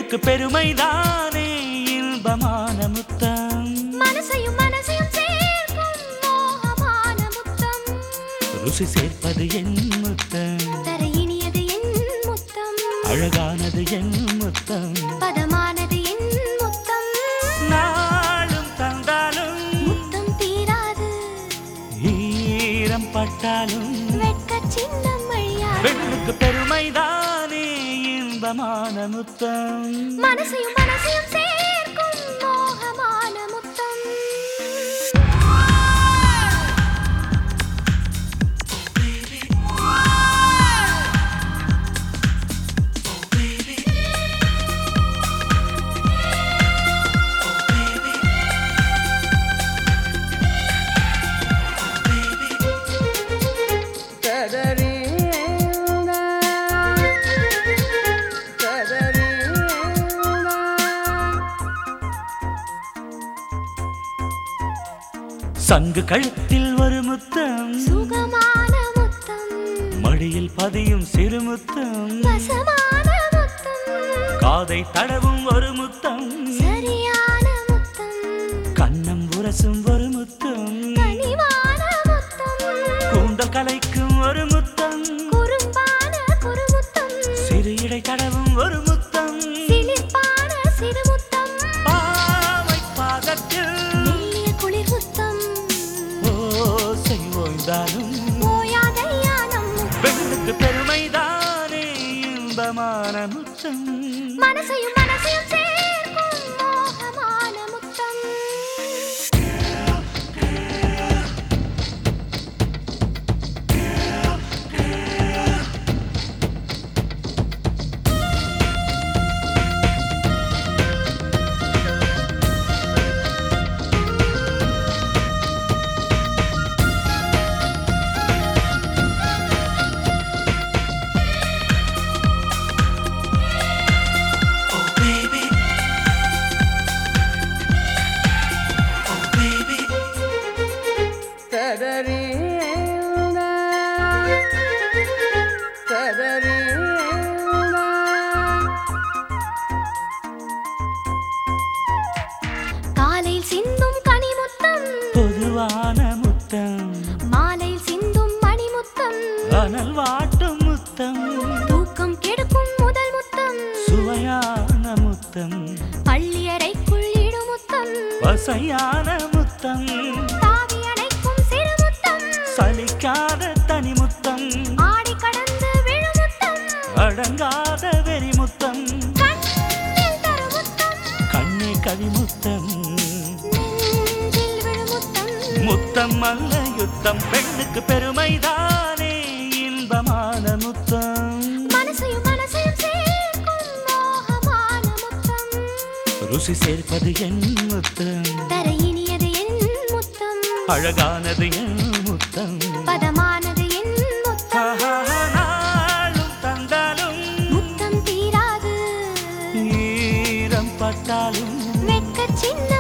பெண்ணுக்கு பெருமைதானே இன்பமான முத்தம். மனசையும் மனசையும் சேர்க்கும் மோகமான முத்தம். ருசி சேர்ப்பது என் முத்தம். தர இனியது என் முத்தம். அழகானது என் முத்தம். பதமானது என் முத்தம். நாளும் தந்தாலும் முத்தம் தீராது. ஈரம் பட்டாலும் வெட்க சின்னம் அழியாது. பெண்ணுக்கு பெருமைதானே இன்பமான முத்தம். மனசையும் மனசையும் சேர்க்கும் மோகமான முத்தம். சங்கு கழுத்தில் ஒரு முத்தம். சுகமான முத்தம். மடியில் பதியும் சிறு முத்தம். வசமான முத்தம். காதை தடவும் ஒரு முத்தம். சரியான முத்தம். கன்னம் உரசும் ஒரு முத்தம். கனிவான முத்தம். கூந்தல் கலைக்கும் ஒரு முத்தம். குறும்பான குறுமுத்தம். சிறு இடை தடவும் ஒரு முத்தம். சிலிர்ப்பான சிறு முத்தம். பாவை பாதத்தில் மெல்லிய குளிர் முத்தம். ஓசை ஓய்ந்தாலும் ஓயாத யானம் முத்தம். பெண்ணுக்கு பெருமைதானே இன்பமான முத்தம். மனசையும் மனசையும் சேர்க்கும் மோகமான முத்தம். காலையில் சிந்தும் கனிமுத்தம். பொதுவான முத்தம். மாலையில் சிந்தும் மணிமுத்தம். அனல் வாட்டும் முத்தம். தூக்கம் கெடுக்கும் முதல் முத்தம். சுவையான முத்தம். பள்ளியறைக்குள் இடும் முத்தம். வசையான முத்தம். தாவி அணைக்கும் சிறு முத்தம். சலிக்காத தனி முத்தம். ஆடி கடந்து விழும் முத்தம். அடங்காத வெறி முத்தம். கண்ணில் தரும் முத்தம். கண்ணே கவி முத்தம். நெஞ்சில் விழும் முத்தம். முத்தம் அல்ல யுத்தம். பெண்ணுக்கு பெருமைதானே இன்பமான முத்தம். மனசையும் மனசையும் சேர்க்கும் மோகமான முத்தம். ருசி சேர்ப்பது என் முத்தம். தர இனியது என் முத்தம். அழகானது என் முத்தம். பதமானது என் முத்தம். நாளும் தந்தாலும் முத்தம் தீராது. ஈரம் பட்டாலும் வெட்க சின்ன